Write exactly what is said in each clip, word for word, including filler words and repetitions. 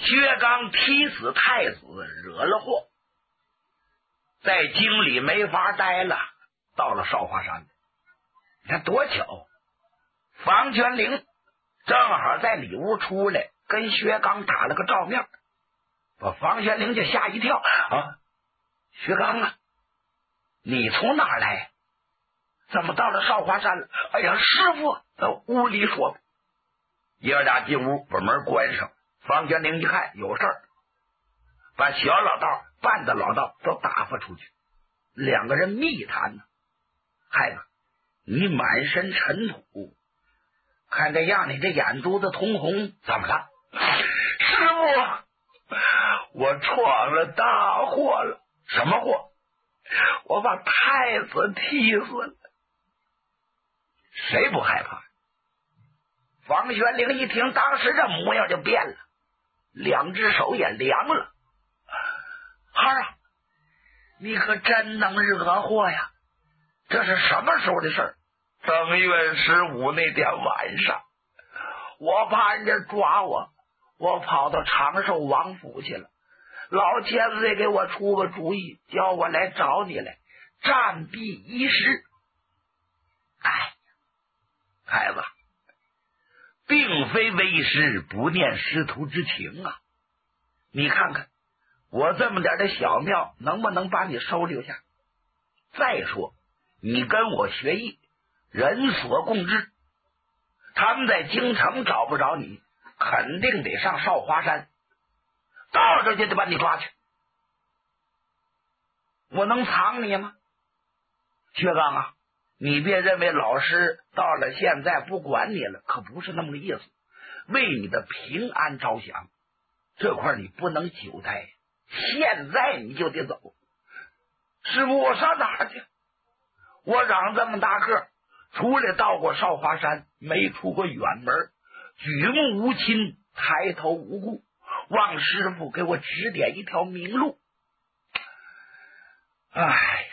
薛刚踢死太子，惹了祸，在京里没法待了，到了少华山。你看多巧，房玄龄正好在里屋出来，跟薛刚打了个照面，把房玄龄就吓一跳啊！薛刚啊，你从哪儿来？怎么到了少华山了？哎呀，师傅，到屋里说。爷儿俩进屋，把门关上。房玄龄一看有事儿，把小老道、半的老道都打发出去。两个人密谈呢。孩子，你满身尘土，看这样，你这眼珠子通红，怎么了？师傅，我闯了大祸了。什么祸？我把太子踢死了。谁不害怕？房玄龄一听，当时这模样就变了，两只手也凉了。孩儿啊，你可真能惹祸呀！这是什么时候的事儿？正月十五那天晚上，我怕人家抓我，我跑到长寿王府去了。老千岁给我出个主意，叫我来找你来，暂避一时。哎，孩子，并非为师不念师徒之情啊！你看看我这么点的小庙，能不能把你收留下？再说你跟我学艺，人所共知，他们在京城找不着你，肯定得上少华山，到这就得把你抓去。我能藏你吗？薛刚啊，你别认为老师到了现在不管你了，可不是那么个意思。为你的平安着想，这块你不能久待，现在你就得走。师傅，我上哪儿去？我长这么大个，除了到过少华山，没出过远门，举目无亲，抬头无顾，望师傅给我指点一条明路。哎呀，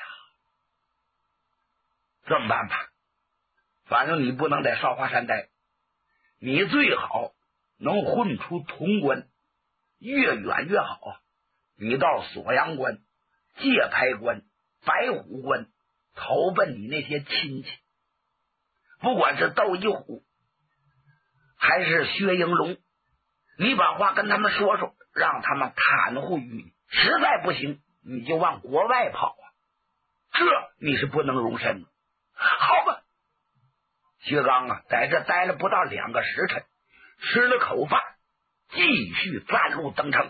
这么办吧，反正你不能在少华山待，你最好能混出潼关，越远越好啊！你到锁阳关、界牌关、白虎关投奔你那些亲戚，不管是窦一虎还是薛应龙，你把话跟他们说说，让他们袒护于你。实在不行，你就往国外跑啊！这你是不能容身的。好吧，薛刚啊，在这待了不到两个时辰，吃了口饭，继续暂路登城。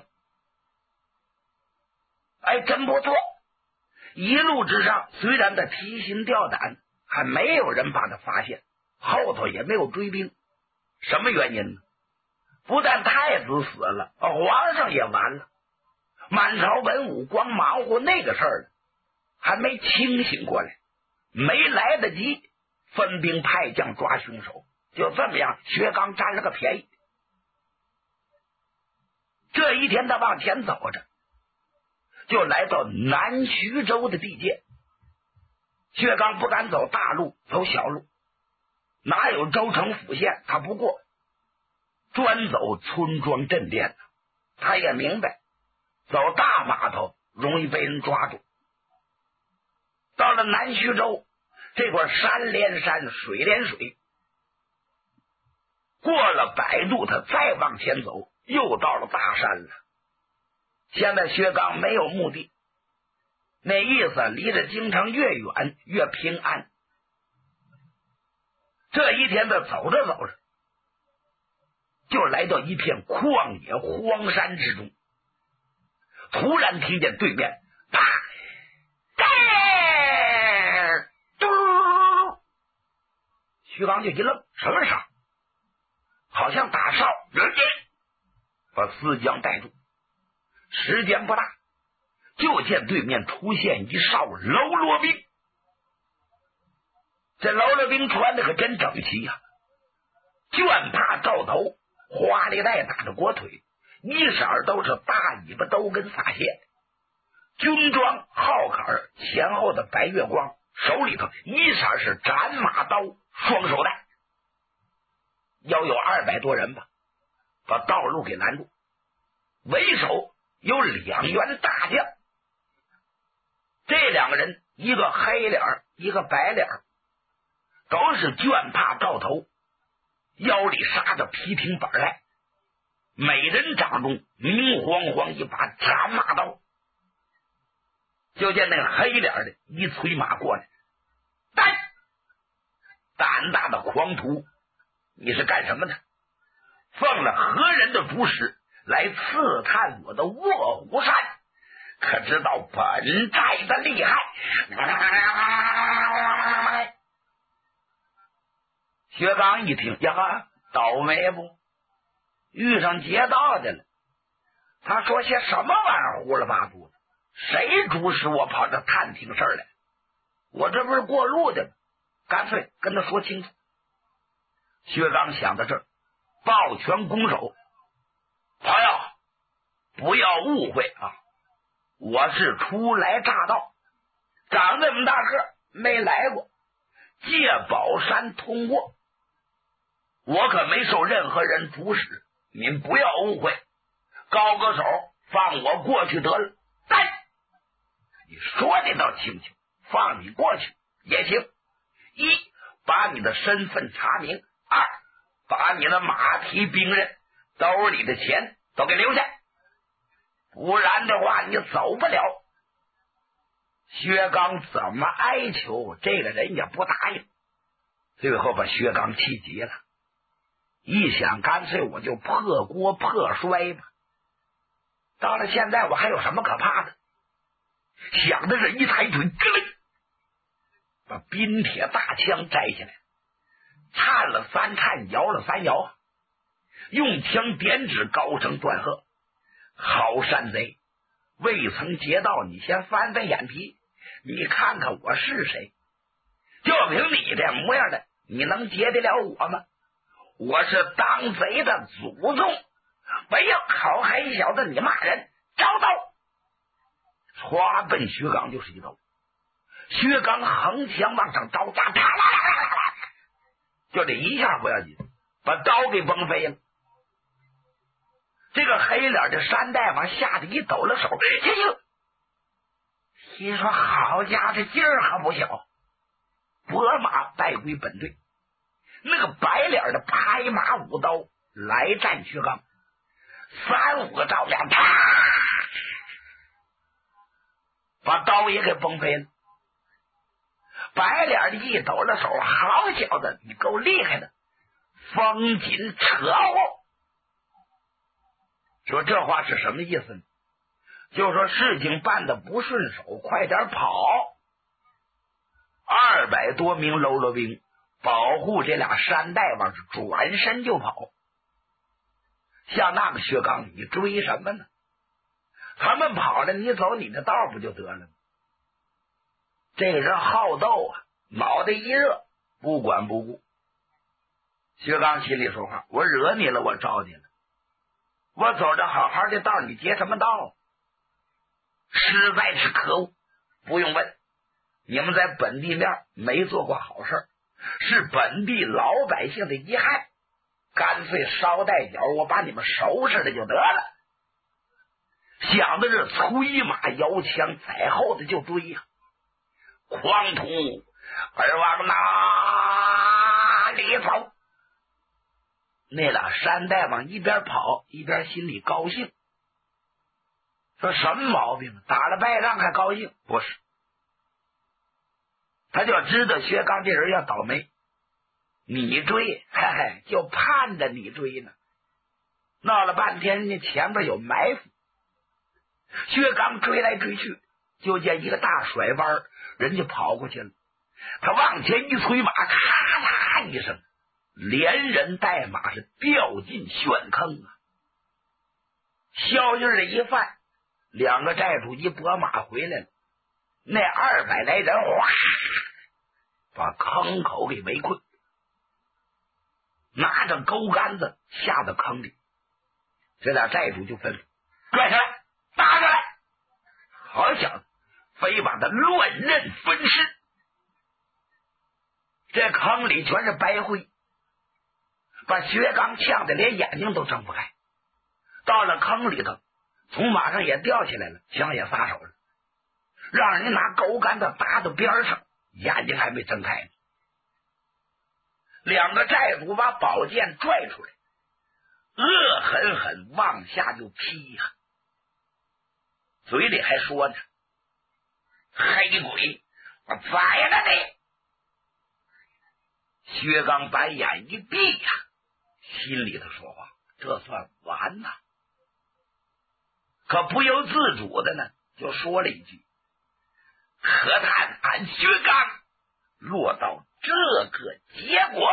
哎，真不错！一路之上，虽然他提心吊胆，还没有人把他发现，后头也没有追兵。什么原因呢？不但太子死了，皇上也完了，满朝文武光忙活那个事儿，还没清醒过来，没来得及分兵派将抓凶手，就这么样，薛刚占了个便宜。这一天他往前走着，就来到南徐州的地界。薛刚不敢走大路，走小路，哪有州城府县他不过，专走村庄镇店。他也明白走大码头容易被人抓住。到了南徐州，这块山连山，水连水，过了百渡，他再往前走，又到了大山了。现在薛刚没有目的，那意思离着京城越远越平安。这一天他走着走着，就来到一片旷野荒山之中，突然听见对面哒哒嘟，薛刚就一愣，什么声？好像打哨，人家把四将带住。时间不大，就见对面出现一哨喽啰兵。这喽啰兵穿的可真整齐呀、啊，绢帕罩头，花里带打的裹腿，一色都是大尾巴兜跟撒线，军装号坎前后的白月光，手里头一色是斩马刀，双手带，要有二百多人吧，把道路给拦住。 为首有两员大将，这两个人一个黑脸一个白脸，都是绢帕罩头，腰里插着皮挺板来，每人掌中明晃晃一把斩马刀。就见那个黑脸的一催马过来，胆胆大的狂徒，你是干什么的？奉了何人的主使来刺探我的卧虎山？可知道本寨的厉害？薛刚一听呀，倒霉不？遇上劫道的了。他说些什么玩意儿胡了八肚的？谁主使我跑这探听事儿来？我这不是过路的吗？干脆跟他说清楚。薛刚想到这儿，抱拳拱手：朋友，不要误会啊，我是初来乍到，长这么大个没来过，借宝山通过，我可没受任何人主使，您不要误会，高个手放我过去得了。但你说的倒清楚，放你过去也行。一，把你的身份查明；二，把你的马蹄兵刃兜里的钱都给留下，不然的话你走不了。薛刚怎么哀求，这个人也不答应，最后把薛刚气急了，一想干脆我就破锅破摔吧，到了现在我还有什么可怕的？想的是一抬腿，咯楞把冰铁大枪摘下来，颤了三颤，摇了三摇，用枪点指，高声断喝：好山贼，未曾劫道，你先翻翻眼皮，你看看我是谁？就凭你这模样的，你能劫得了我吗？我是当贼的祖宗！哎呀，好黑小子，你骂人，招刀！唰，奔薛刚就是一刀。薛刚横枪往上招，啪啦啦啦啦啦，就这一下不要紧，把刀给崩飞了。这个黑脸的山大王吓得一抖了手，哎呦！听说好家伙，这劲儿可不小，拨马败归本队。那个白脸的拍马舞刀来战薛刚，三五个照面，啪，把刀也给崩飞了。白脸的一抖了手，好小子，你够厉害的，风紧扯我。说这话是什么意思呢？就说事情办得不顺手，快点跑。二百多名喽啰兵保护这俩山大王是转身就跑。像那个薛刚，你追什么呢？他们跑了，你走你的道不就得了吗？这个人好斗啊，脑袋一热，不管不顾。薛刚心里说话：我惹你了，我招你了，我走着好好的道，你结什么道？实在是可恶！不用问，你们在本地面没做过好事，是本地老百姓的遗害，干脆捎带脚我把你们收拾了就得了。想的是催马摇枪在后的就追呀、啊！狂徒而往哪里跑？那俩山大王一边跑一边心里高兴，说什么毛病？打了败仗还高兴？不是，他就知道薛刚这人要倒霉，你追，嘿嘿，就盼着你追呢。闹了半天，人家前边有埋伏，薛刚追来追去，就见一个大甩弯，人家跑过去了。他往前一催马，咔啦一声，连人带马是掉进陷坑啊！消息的一犯，两个寨主一拨马回来了，那二百来人哗，把坑口给围困，拿着钩杆子下到坑里。这俩寨主就吩咐：拽下来，打下来！好小子，非把他乱刃分尸。这坑里全是白灰，把薛刚呛得连眼睛都睁不开。到了坑里头， 从马上也吊起来了，枪也撒手了，让人拿钩竿子打到边上，眼睛还没睁开呢。两个寨主把宝剑拽出来，恶狠狠往下就劈呀，嘴里还说呢：“黑鬼，我宰了你！”薛刚把眼一闭呀，心里头说话：这算完呐。可不由自主的呢，就说了一句：“可叹俺薛刚落到这个结果。”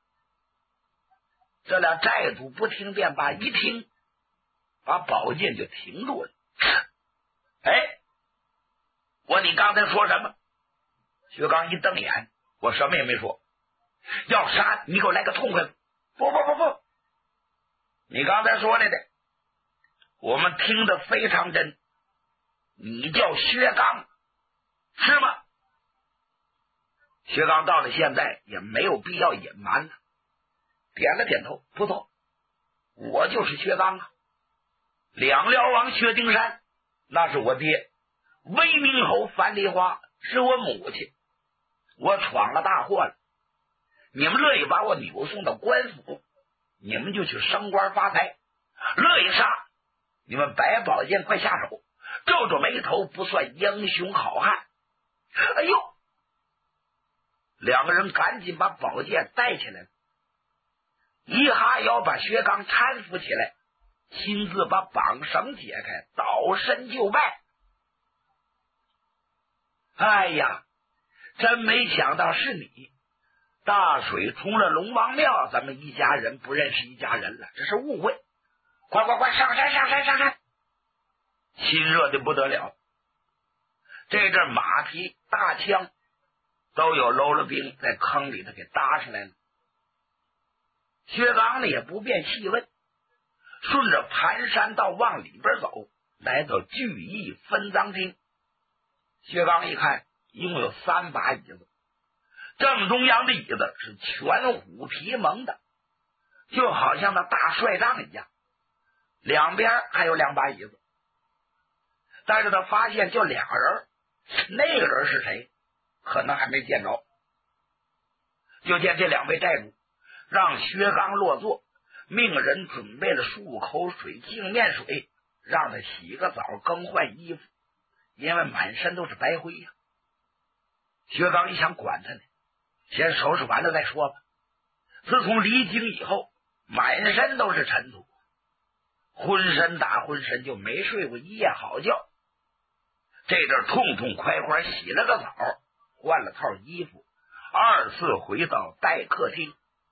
这俩寨主不听便罢，一听把宝剑就停住了。哎，我你刚才说什么？薛刚一瞪眼，我什么也没说。要杀你给我来个痛快！不不不不，你刚才说来的我们听得非常真，你叫薛刚是吗？薛刚到了现在也没有必要隐瞒了，点了点头，不错，我就是薛刚啊。两辽王薛丁山那是我爹，威名侯樊梨花是我母亲，我闯了大祸了，你们乐意把我扭送到官府，你们就去升官发财；乐意杀，你们摆宝剑快下手，皱皱眉头不算英雄好汉。哎呦，两个人赶紧把宝剑带起来了，一哈腰把薛刚搀扶起来，亲自把绑绳解开，倒身就拜。哎呀，真没想到是你，大水冲了龙王庙，咱们一家人不认识一家人了，这是误会。快快快，上山上山上山！亲热的不得了，这阵马匹大枪都有喽啰兵在坑里头给搭上来了。薛刚呢也不便细问，顺着盘山道往里边走，来到聚义分赃厅。薛刚一看，一共有三把椅子，正中央的椅子是全虎皮蒙的，就好像那大帅帐一样，两边还有两把椅子。但是他发现就俩人，那个人是谁可能还没见着。就见这两位寨主让薛刚落座，命人准备了漱口水、净面水，让他洗个澡更换衣服，因为满身都是白灰呀、啊。薛刚一想管他呢，先收拾完了再说吧。自从离京以后，满身都是尘土，浑身打浑身，就没睡过一夜好觉。这阵痛痛快快洗了个澡，换了套衣服，二次回到待客厅。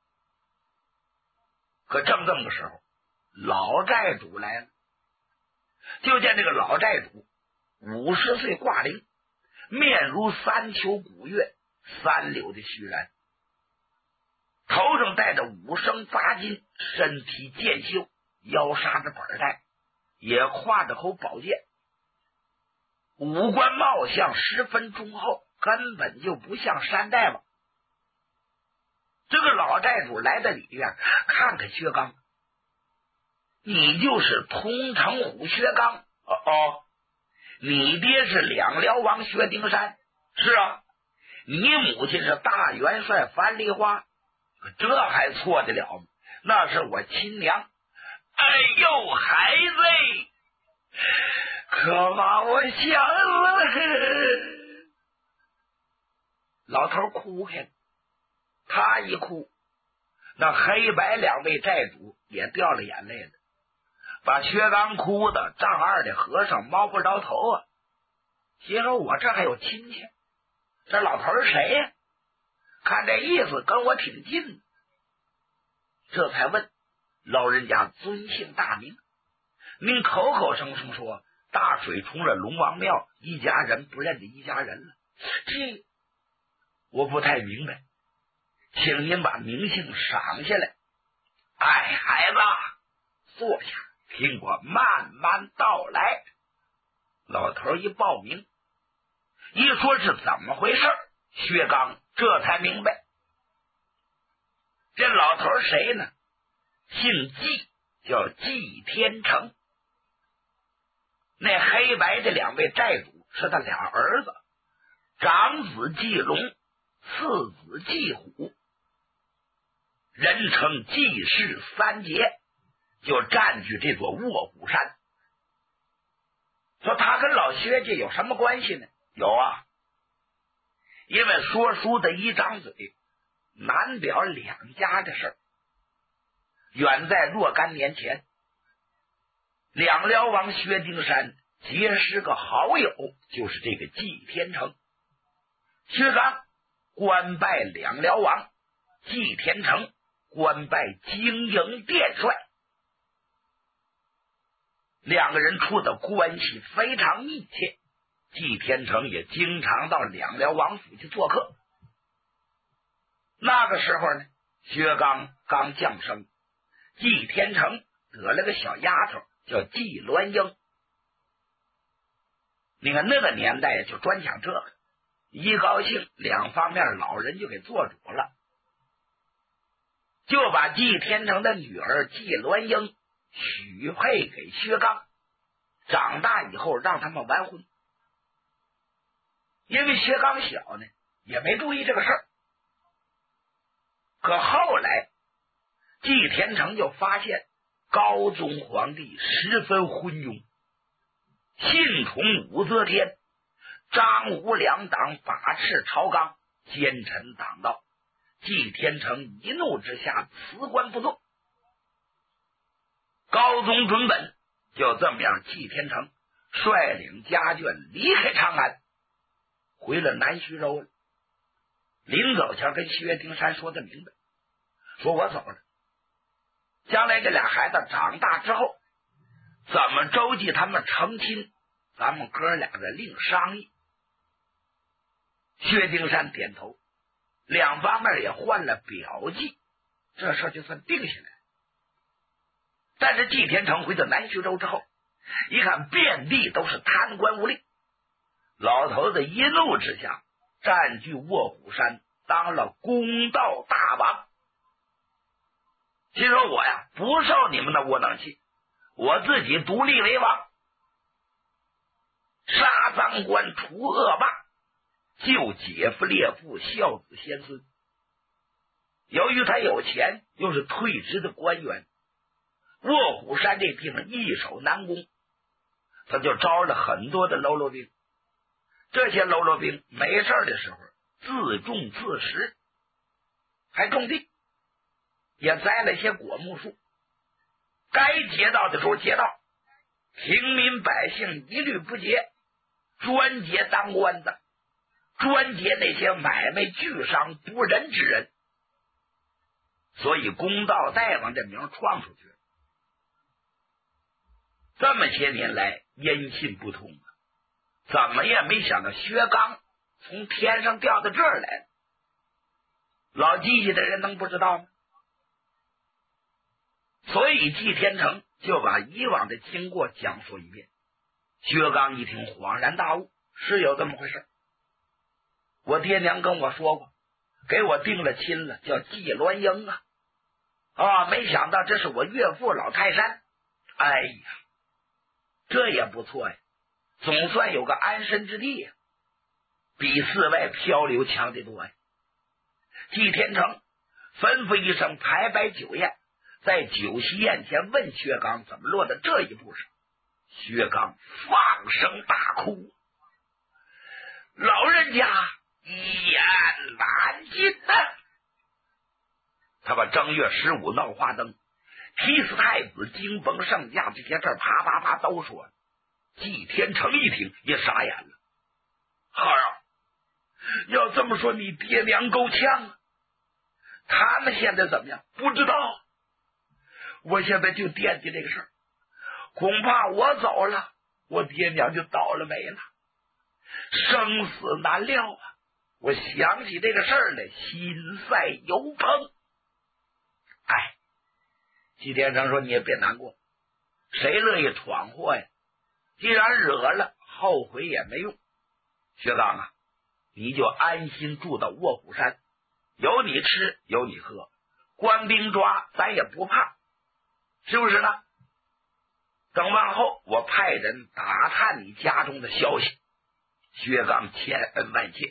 可正这么个时候，老寨主来了。就见这个老寨主五十岁挂龄，面如三秋古月，三绺的须髯，头上戴着五升八金，身披剑袖，腰杀着板带，也挎着口宝剑，五官貌相十分忠厚，根本就不像山大王。这个老寨主来到里边，看看薛刚，你就是通城虎薛刚。哦哦，你爹是两辽王薛丁山。是啊，你母亲是大元帅樊梨花。这还错得了吗？那是我亲娘。哎呦，孩子，可把我想死了。老头哭开了，他一哭，那黑白两位寨主也掉了眼泪了，把薛刚哭的丈二的和尚摸不着头啊。心说我这还有亲戚，这老头是谁呀？看这意思跟我挺近的。这才问老人家尊姓大名。您口口声声说大水冲了龙王庙，一家人不认得一家人了，这我不太明白，请您把名姓赏下来。哎，孩子，坐下，听我慢慢道来。老头一报名，一说是怎么回事，薛刚这才明白。这老头谁呢？姓纪，叫纪天成。 那黑白这两位寨主是他俩儿子，长子季龙，次子季虎，人称季氏三杰，就占据这座卧虎山。说他跟老薛家有什么关系呢？有啊，因为说书的一张嘴，难表两家的事儿。远在若干年前，两辽王薛丁山结识个好友，就是这个季天成。薛刚官拜两辽王，季天成官拜经营殿帅，两个人处的关系非常密切。季天成也经常到两辽王府去做客。那个时候呢，薛刚刚降生，季天成得了个小丫头叫季鸾英。你看那个年代就专讲这个，一高兴两方面老人就给做主了，就把季天成的女儿季鸾英许配给薛刚，长大以后让他们完婚。因为薛刚小呢，也没注意这个事儿。可后来季天成就发现高宗皇帝十分昏庸，信宠武则天，张武两党把持朝纲，奸臣党道。季天成一怒之下辞官不做。高宗准本就这么样，季天成率领家眷离开长安，回了南徐州了。临走前跟薛丁山说的明白，说我走了，将来这俩孩子长大之后怎么周济他们成亲，咱们哥俩的另商议。薛丁山点头，两方面也换了表记，这事就算定下来。但是季天成回到南徐州之后，一看遍地都是贪官污吏，老头子一怒之下占据卧虎山，当了公道大王。心说我呀不受你们的窝囊气，我自己独立为王，杀赃官除恶霸，救姐夫列父，孝子先孙。由于他有钱，又是退职的官员，卧虎山这地方易守难攻，他就招了很多的喽啰兵。这些喽啰兵没事的时候自种自食，还种地，也栽了一些果木树，该劫道的时候劫道，平民百姓一律不劫，专劫当官的，专劫那些买卖巨商不仁之人。所以公道大王这名创出去了。这么些年来音信不通啊，怎么也没想到薛刚从天上掉到这儿来了。老记性的人能不知道吗？所以季天成就把以往的经过讲述一遍。薛刚一听恍然大悟，是有这么回事。我爹娘跟我说过，给我定了亲了，叫季鸾英啊。啊，没想到这是我岳父老泰山。哎呀，这也不错呀，总算有个安身之地呀，比四外漂流强得多呀。季天成吩咐一声排摆酒宴，在酒席宴前问薛刚怎么落到这一步上。薛刚放声大哭，老人家一言难尽呐、啊。他把正月十五闹花灯，劈死太子，惊崩圣驾，这些事儿啪啪啪都说了。季天成一听也傻眼了，孩儿啊，要这么说你爹娘够呛啊，他们现在怎么样不知道，我现在就惦记这个事儿，恐怕我走了，我爹娘就倒了霉了，生死难料啊！我想起这个事儿来，心塞油烹。哎，季天成说你也别难过，谁乐意闯祸呀？既然惹了，后悔也没用。薛刚啊，你就安心住到卧虎山，有你吃有你喝，官兵抓咱也不怕，是不是呢？ 等完后，我派人打探你家中的消息。薛刚千恩万谢。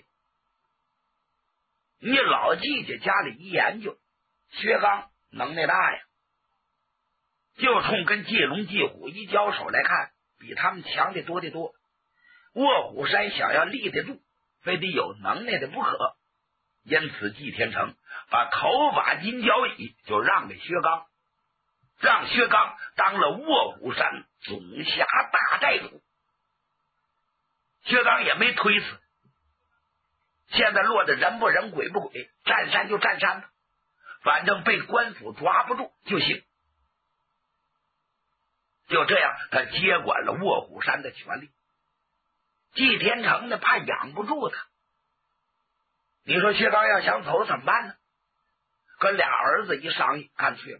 你老季家家里一研究，薛刚能耐大呀，就冲跟季龙季虎一交手来看，比他们强的多得多。卧虎山想要立得住，非得有能耐的不可。因此季天成把头把金交椅就让给薛刚，让薛刚当了卧虎山总辖大寨主。薛刚也没推辞，现在落得人不人鬼不鬼，占山就占山了，反正被官府抓不住就行。就这样，他接管了卧虎山的权力。季天成呢，怕养不住他。你说薛刚要想走怎么办呢？跟俩儿子一商议，干脆了。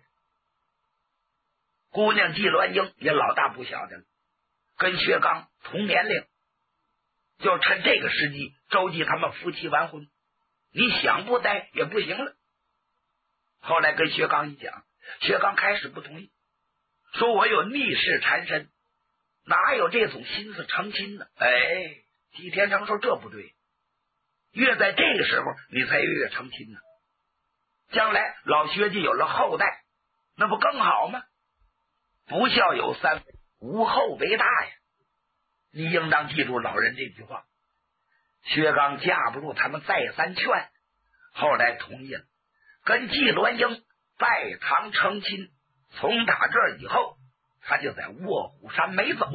姑娘季鸾英也老大不小的了，跟薛刚同年龄，就趁这个时机周济他们夫妻完婚。你想不待也不行了。后来跟薛刚一讲，薛刚开始不同意，说我有逆世缠身，哪有这种心思成亲呢？哎，季天成说这不对，越在这个时候你才越成亲呢，将来老薛家有了后代，那不更好吗？不孝有三，无后为大呀，你应当记住老人这句话。薛刚架不住他们再三劝，后来同意了，跟季鸾英拜堂成亲。从打这儿以后，他就在卧虎山没走。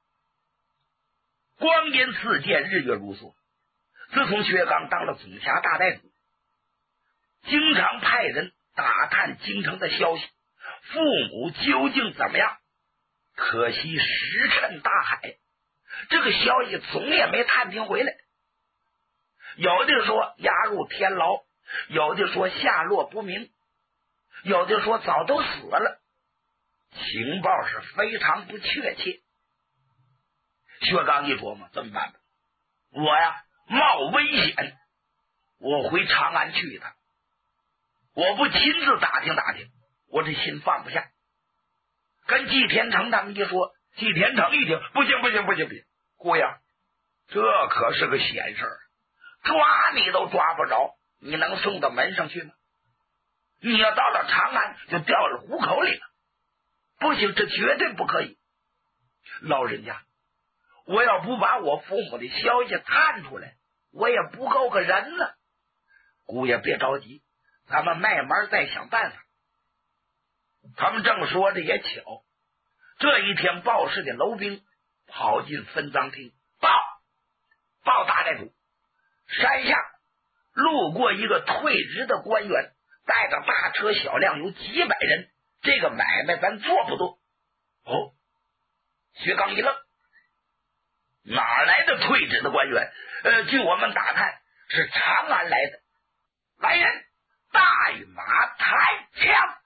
光阴似箭，日月如梭。自从薛刚当了总辖大寨主，经常派人打探京城的消息，父母究竟怎么样？可惜石沉大海，这个消息总也没探听回来。有的说押入天牢，有的说下落不明，有的说早都死了，情报是非常不确切。薛刚一琢磨，怎么办吧？我呀冒危险，我回长安去一趟，我不亲自打听打听，我这心放不下。跟季天成他们一说，季天成一听，不行不行不行不行，姑爷，这可是个险事儿，抓你都抓不着，你能送到门上去吗？你要到了长安就掉了虎口里了，不行，这绝对不可以。老人家，我要不把我父母的消息探出来，我也不够个人呢。姑爷别着急，咱们慢慢再想办法。他们正说着也巧，这一天报事的楼兵跑进分赃厅，报报大寨主，山下路过一个退职的官员，带着大车小辆有几百人，这个买卖咱做不动。哦，薛刚一愣，哪来的退职的官员？呃，据我们打探，是长安来的。来人，大马抬枪。